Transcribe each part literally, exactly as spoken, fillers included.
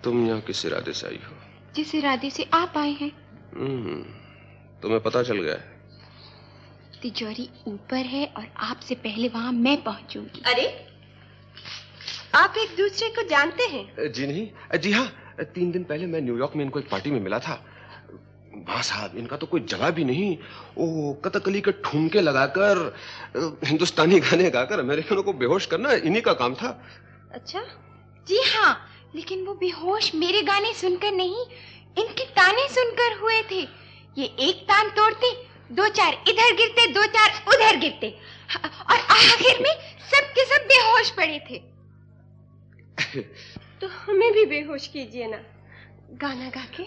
तुम यहाँ किस इरादे से आई हो? जिस इरादे से आप आए हैं। हम्म, तुम्हें पता चल गया है? तिजोरी ऊपर है और आपसे पहले वहाँ मैं पहुँचूंगी। अरे, आप एक दूसरे को जानते हैं? जी नहीं, जी हाँ, तीन दिन पहले मैं न्यूयॉर्क में इनको एक पार्टी में मिला था। वाह साहब, इनका तो कोई जगह भी नहीं। ओ कथकली के ठुमके लगाकर, हिंदुस्तानी गाने गाकर अमेरिकनों को बेहोश करना इन्हीं का काम था। अच्छा? जी हाँ, लेकिन वो बेहोश मेरे गाने सुनकर नहीं, इनके ताने सुनकर हुए थे। ये एक तान तोड़ते, दो चार इधर गिरते, दो चार उधर गिरते, और आखिर में सब के सब बेहोश पड़े थे। तो हमें भी बेहोश कीजिए ना, गाना गा के,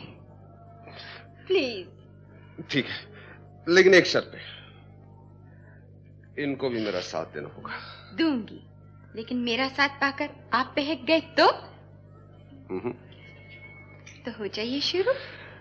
प्लीज। ठीक है, लेकिन एक शर्त पे, इनको भी मेरा साथ देना होगा। दूंगी, लेकिन मेरा साथ पाकर आप बहक गए तो? तो हो जाइए शुरू।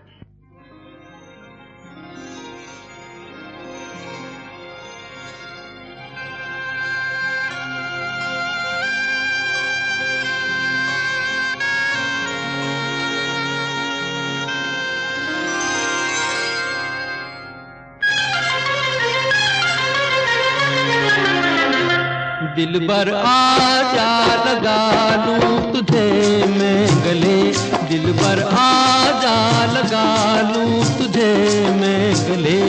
दिलबर आजा लगा लूं तुझे मैं गले, दिलबर आजा लगा लूं तुझे मैं गले।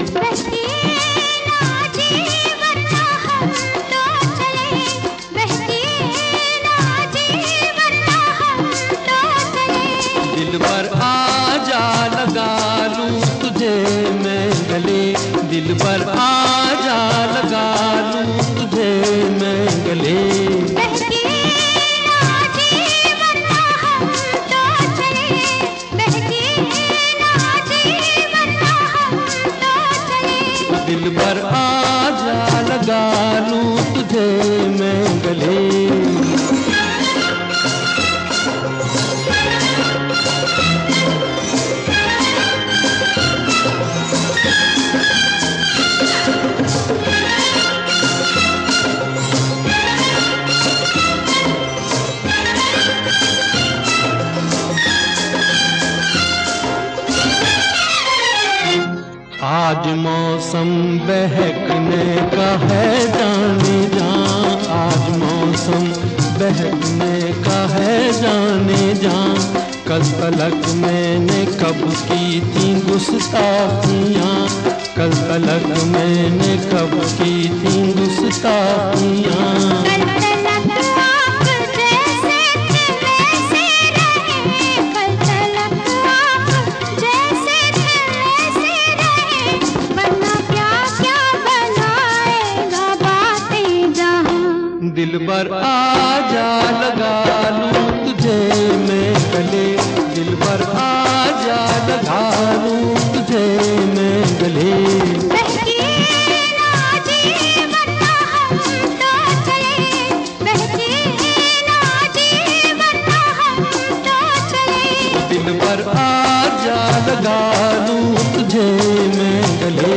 दिलबर आजा लगा लूं तुझे मैं गले, दिलबर आजा लगा लूं तुझे मैं गले। दिलबर आजा लगा लूं तुझे मैं गले। आज मौसम बहकने का है जाने जा, आज मौसम बहकने का है जाने जा। कल तलक मैंने कब की थी गुस्ताखियाँ, कल तलक मैंने कब की थी गुस्ताखियाँ। दिलबर आजा लगा लूं तुझे मैं गले, दिलबर आजा लगा लूं तुझे मैं गले। दिलबर आजा लगा लूं तुझे मैं गले।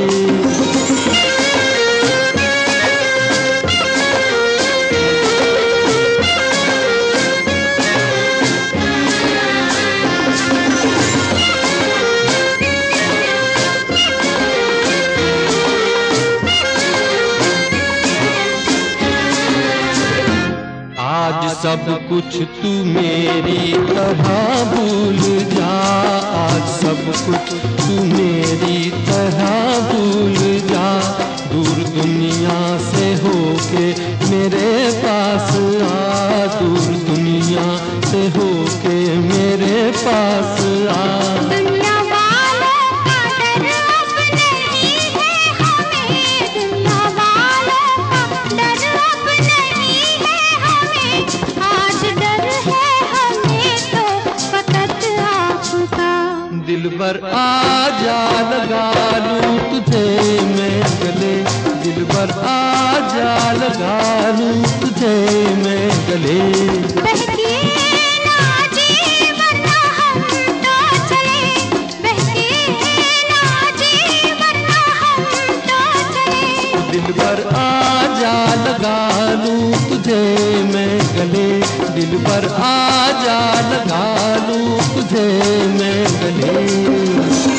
आज सब कुछ तू मेरी तरह भूल जा, आज सब कुछ तू मेरी तरह भूल जा। दूर दुनिया से होके मेरे पास आ, दूर दुनिया से होके मेरे पास आ। दिलबर आजा लगा लूं तुझे मैं गले, दिलबर आजा लगा लूं तुझे मैं गले। दिलबर आजा लगा लूं तुझे मैं गले, दिलबर आजा लगा लूं तुझे मैं गले।